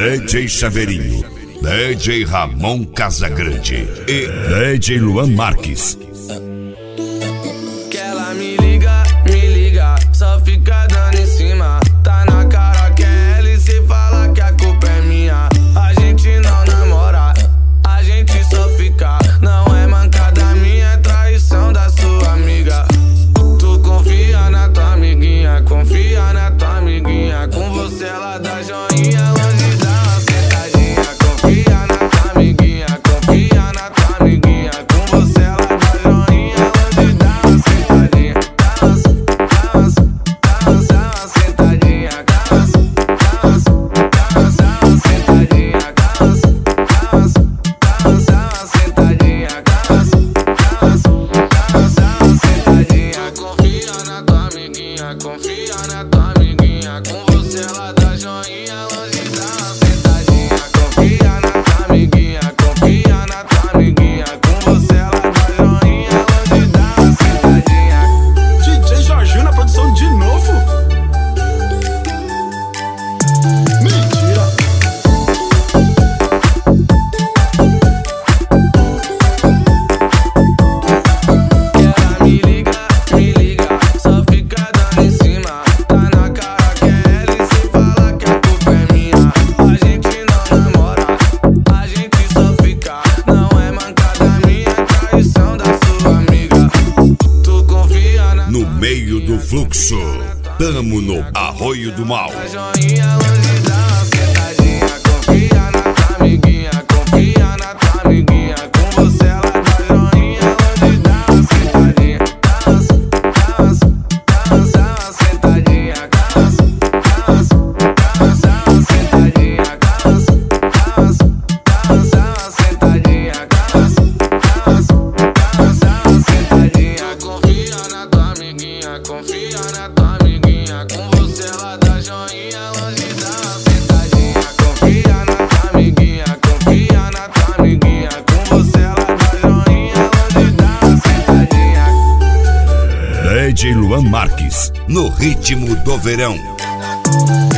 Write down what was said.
DJ Chaveirinho, DJ Ramon Casagrande e DJ Luan Marques. Que ela me liga, só fica dando em cima. Tá na cara que é ela e cê fala que a culpa é minha. A gente não namora, a gente só fica. Não é mancada minha, é traição da sua amiga. Tu confia na tua amiguinha, confia na tua amiguinha. Com você ela dá joinha, longe dá uma sentadinha. Confia na tua amiguinha, confia na tua amiguinha. Com você ela dá joinha, longe dá uma sentadinha. Dá uma sentadinha. Dá uma sentadinha. Confia na tua amiguinha, confia na tua amiguinha. Com você ela dá joinha, longe dá uma sentadinha. Confia na tua amiguinha, confia na tua amiguinha. Com você ela dá joinha, longe dá uma sentadinha. DJ Jorginho na produção de novo? Mentira! Que ela me liga, só fica dando em cima. Tá na cara que é ela e cê fala que a culpa é minha. A gente não namora, a gente só fica. Não é mancada minha, é traição da sua amiga. Tu confia na No meio do fluxo, tamo no Arroio do Mal. joinha, longe dá uma sentadinha. Confia na tua amiguinha, confia na tua amiguinha. Com você ela dá joinha, longe dá uma sentadinha. Dá uma sentadinha. Dá uma sentadinha. Confia na tua amiguinha, confia na tua amiguinha. Com você ela dá joinha, longe dá uma sentadinha. Confia na tua amiguinha, confia na tua amiguinha. Com você ela dá joinha, longe dá uma sentadinha. DJ Luan Marques, no ritmo do verão.